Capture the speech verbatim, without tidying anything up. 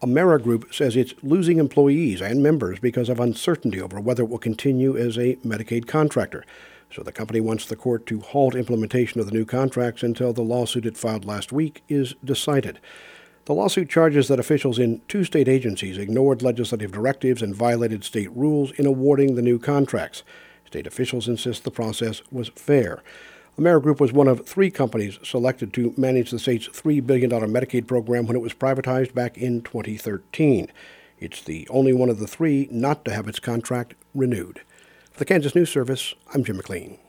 Amerigroup says it's losing employees and members because of uncertainty over whether it will continue as a Medicaid contractor. So the company wants the court to halt implementation of the new contracts until the lawsuit it filed last week is decided. The lawsuit charges that officials in two state agencies ignored legislative directives and violated state rules in awarding the new contracts. State officials insist the process was fair. Amerigroup was one of three companies selected to manage the state's three billion dollars Medicaid program when it was privatized back in twenty thirteen. It's the only one of the three not to have its contract renewed. For the Kansas News Service, I'm Jim McLean.